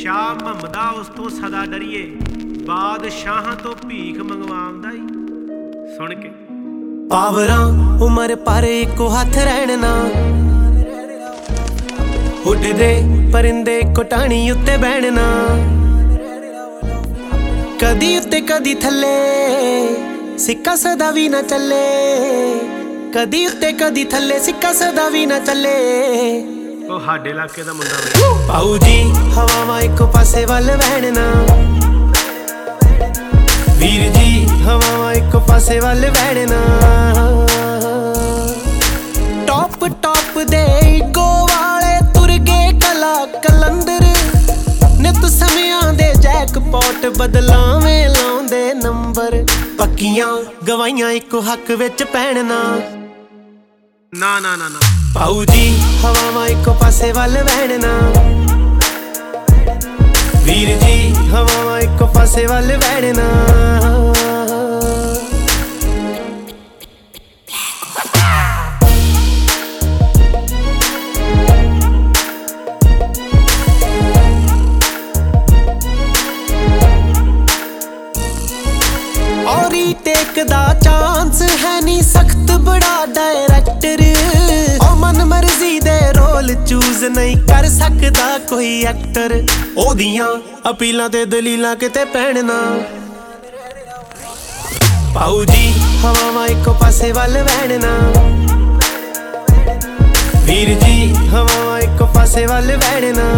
ਸ਼ਾਹ ਮਹਮਦਾ ਉਸ ਤੋਂ ਸਦਾ ਡਰੀਏ, ਬਾਦਸ਼ਾਹਾਂ ਤੋਂ ਭੀਖ ਮੰਗਵਾਉਂਦਾ ਈ। ਸੁਣ ਕੇ ਪਾਵਰਾਂ ਉਮਰ ਪਰ ਇੱਕੋ ਹੱਥ ਰਹਿਣ ਨਾ, ਉੱਡਦੇ ਪਰਿੰਦੇ ਕੋਟਾਣੀ ਉੱਤੇ ਬਹਿਣ ਨਾ, ਕਦੀ ਉੱਤੇ ਕਦੀ ਥੱਲੇ ਸਿੱਕਾ ਸਦਾ ਵੀ ਨਾ ਚੱਲੇ, ਕਦੀ ਉੱਤੇ ਕਦੀ ਥੱਲੇ ਸਿੱਕਾ ਸਦਾ ਵੀ ਨਾ ਚੱਲੇ। ਉਹ ਸਾਡੇ ਇਲਾਕੇ ਦਾ ਮੁੰਡਾ ਵੇ ਪਾਉ ਜੀ ਹਵਾਵਾਂ ਇੱਕੋ ਪਾਸੇ ਵੱਲ ਵਹਿਣ ਨਾ, ਵੀਰ ਜੀ ਹਵਾਵਾਂ ਇੱਕੋ ਪਾਸੇ ਵੱਲ ਵਹਿਣ ਨਾ। ਟੌਪ ਟੌਪ ਦੇ ਈਗੋ ਵਾਲੇ ਤੁਰ ਗਏ ਕਲਾ ਕਲੰਦਰ, ਨਿਤ ਸਮਿਆਂ ਦੇ ਜੈਕਪੋਟ ਬਦਲਾਵੇਂ ਲਾਉਂਦੇ ਨੰਬਰ, ਪੱਕੀਆਂ ਗਵਾਈਆਂ ਇੱਕੋ ਹੱਕ ਵਿੱਚ ਪੈਣ ਨਾ। ਨਾ ਨਾ ਨਾ ਨਾ ਪਾਉ ਜੀ ਹਵਾਵਾਂ ਇੱਕੋ ਪਾਸੇ ਵੱਲ ਵਹਿਣ ਨਾ, ਵੀਰ ਜੀ ਹਵਾਵਾਂ ਇੱਕੋ ਪਾਸੇ ਵੱਲ ਵਹਿਣ ਨਾ। ਔਰੀ ਟੇਕ ਦਾ ਚਾਂਸ ਹੈ ਨੀ, ਸਖਤ ਬੜਾ ਡਾਇਰੈਕਟਰ, ਉਹ ਮਨ ਮਰਜ਼ੀ ਦੇ ਰੋਲ ਚੂਜ਼ ਨਹੀਂ ਕਰ ਸਕਦਾ ਕੋਈ ਐਕਟਰ, ਉਹਦੀਆਂ ਅਪੀਲਾਂ ਤੇ ਦਲੀਲਾਂ ਕਿਤੇ ਪੈਣ ਨਾ। ਪਾਉ ਜੀ ਹਵਾਵਾਂ ਇੱਕੋ ਪਾਸੇ ਵੱਲ ਵਹਿਣ ਨਾ, ਵੀਰ ਜੀ ਹਵਾਵਾਂ ਇੱਕੋ ਪਾਸੇ ਵੱਲ ਵਹਿਣ ਨਾ।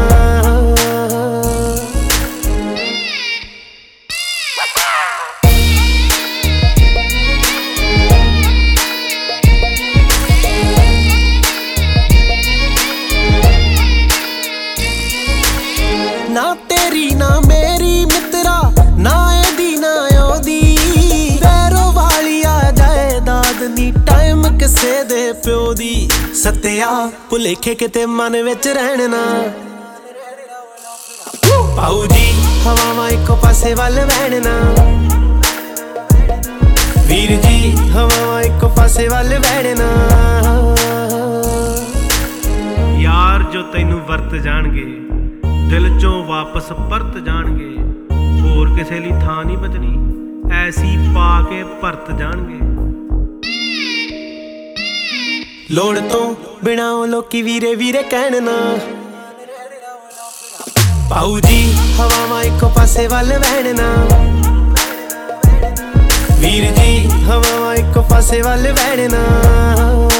ਨਾ ਤੇਰੀ ਨਾ ਮੇਰੀ ਮਿੱਤਰਾ, ਨਾ ਇਹਦੀ ਨਾ ਉਹਦੀ, ਵੈਰੋ ਵਾਲੀ ਆ ਜਾਇਦਾਦ ਨੀ ਟਾਈਮ ਕਿਸੇ ਦੇ ਪਿਓ ਦੀ, ਸੱਤਿਆ ਭੁਲੇਖੇ ਕਿਤੇ ਮਨ ਵਿੱਚ ਰਹਿਣ ਨਾ। ਪਾਉ ਜੀ ਹਵਾਵਾਂ ਇੱਕੋ ਪਾਸੇ ਵੱਲ ਵਹਿਣ ਨਾ, ਵੀਰ ਜੀ ਹਵਾਵਾਂ ਇੱਕੋ ਪਾਸੇ ਵੱਲ ਵਹਿਣ ਨਾ। ਯਾਰ ਜੋ ਤੈਨੂੰ ਵਰਤ ਜਾਣਗੇ, ਦਿਲ ਚੋਂ ਵਾਪਸ ਪਰਤ ਜਾਣਗੇ, ਹੋਰ ਕਿਸੇ ਲਈ ਥਾਂ ਨਹੀਂ ਬਚਣੀ, ਐਸੀ ਪਾ ਕੇ ਭਰਤ ਜਾਣਗੇ। ਲੋੜ ਤੋਂ ਬਿਨਾਂ ਉਹ ਲੋਕੀ ਵੀਰੇ ਵੀਰੇ ਕਹਿਣ ਨਾ। ਪਾਉ ਜੀ ਹਵਾਵਾਂ ਇੱਕੋ ਪਾਸੇ ਵੱਲ ਵਹਿਣ ਨਾ, ਵੀਰ ਜੀ ਹਵਾਵਾਂ ਇੱਕੋ ਪਾਸੇ ਵੱਲ ਵਹਿਣ ਨਾ।